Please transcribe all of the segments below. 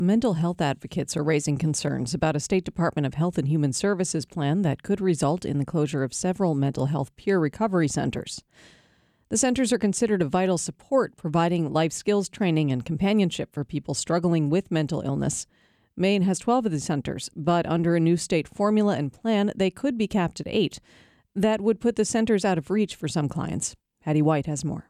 Mental health advocates are raising concerns about a State Department of Health and Human Services plan that could result in the closure of several mental health peer recovery centers. The centers are considered a vital support, providing life skills training and companionship for people struggling with mental illness. Maine has 12 of these centers, but under a new state formula and plan, they could be capped at 8. That would put the centers out of reach for some clients. Patty White has more.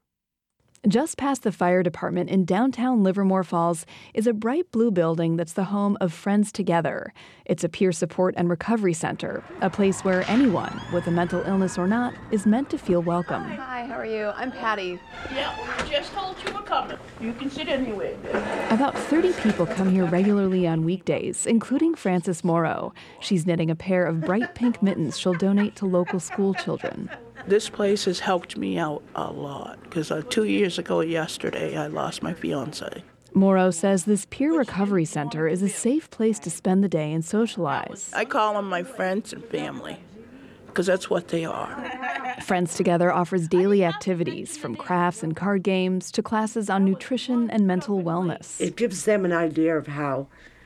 Just past the fire department in downtown Livermore Falls is a bright blue building that's the home of Friends Together. It's a peer support and recovery center, a place where anyone, with a mental illness or not, is meant to feel welcome. Hi, how are you? I'm Patty. Yeah, we just told you were coming. You can sit anywhere. About 30 people come here regularly on weekdays, including Frances Morrow. She's knitting a pair of bright pink mittens she'll donate to local school children. This place has helped me out a lot because 2 years ago yesterday I lost my fiance. Morrow says this peer recovery center is a safe place to spend the day and socialize. I call them my friends and family because that's what they are. Friends Together offers daily activities from crafts and card games to classes on nutrition and mental wellness. It gives them an idea of how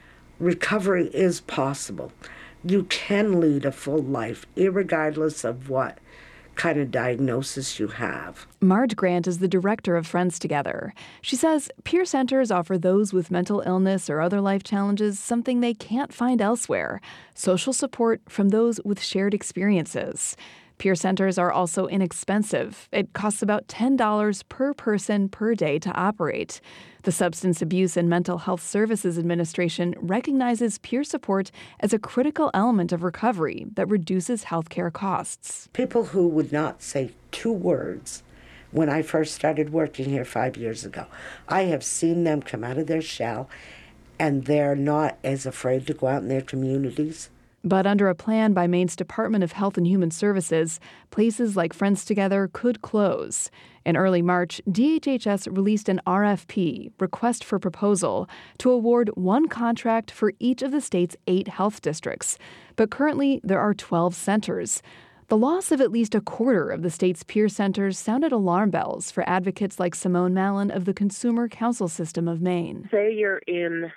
recovery is possible. You can lead a full life, irregardless of what kind of diagnosis you have. Marge Grant is the director of Friends Together. She says peer centers offer those with mental illness or other life challenges something they can't find elsewhere: social support from those with shared experiences. Peer centers are also inexpensive. It costs about $10 per person per day to operate. The Substance Abuse and Mental Health Services Administration recognizes peer support as a critical element of recovery that reduces healthcare costs. People who would not say 2 words when I first started working here 5 years ago, I have seen them come out of their shell, and they're not as afraid to go out in their communities. But under a plan by Maine's Department of Health and Human Services, places like Friends Together could close. In early March, DHHS released an RFP, request for proposal, to award one contract for each of the state's 8 health districts. But currently, there are 12 centers. The loss of at least a quarter of the state's peer centers sounded alarm bells for advocates like Simone Mallon of the Consumer Counsel System of Maine. Say you're in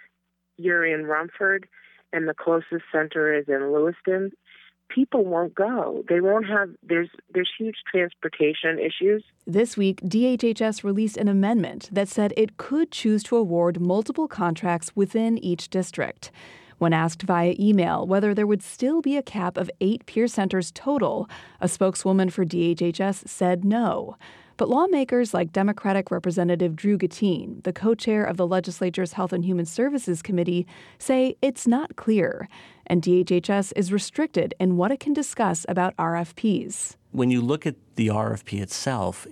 Rumford and the closest center is in Lewiston, people won't go. They won't have, there's huge transportation issues. This week, DHHS released an amendment that said it could choose to award multiple contracts within each district. When asked via email whether there would still be a cap of 8 peer centers total, a spokeswoman for DHHS said no. But lawmakers like Democratic Representative Drew Guttine, the co-chair of the legislature's Health and Human Services Committee, say it's not clear, and DHHS is restricted in what it can discuss about RFPs. When you look at the RFP itself,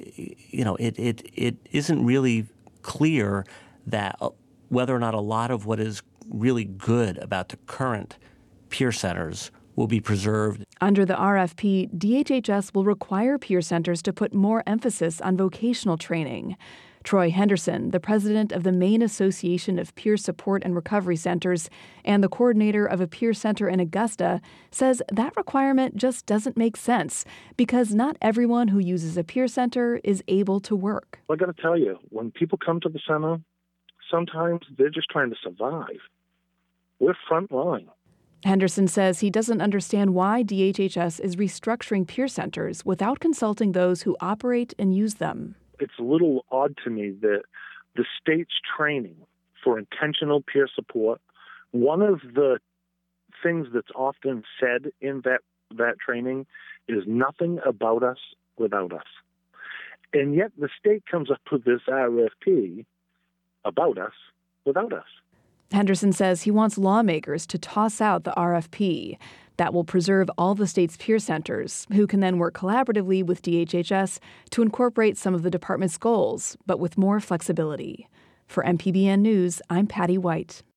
it isn't really clear that whether or not a lot of what is really good about the current peer centers will be preserved. Under the RFP, DHHS will require peer centers to put more emphasis on vocational training. Troy Henderson, the president of the Maine Association of Peer Support and Recovery Centers and the coordinator of a peer center in Augusta, says that requirement just doesn't make sense because not everyone who uses a peer center is able to work. I got to tell you, when people come to the center, sometimes they're just trying to survive. We're front line. Henderson says he doesn't understand why DHHS is restructuring peer centers without consulting those who operate and use them. It's a little odd to me that the state's training for intentional peer support, one of the things that's often said in that training is nothing about us without us. And yet the state comes up with this RFP about us without us. Henderson says he wants lawmakers to toss out the RFP. That will preserve all the state's peer centers, who can then work collaboratively with DHHS to incorporate some of the department's goals, but with more flexibility. For MPBN News, I'm Patty White.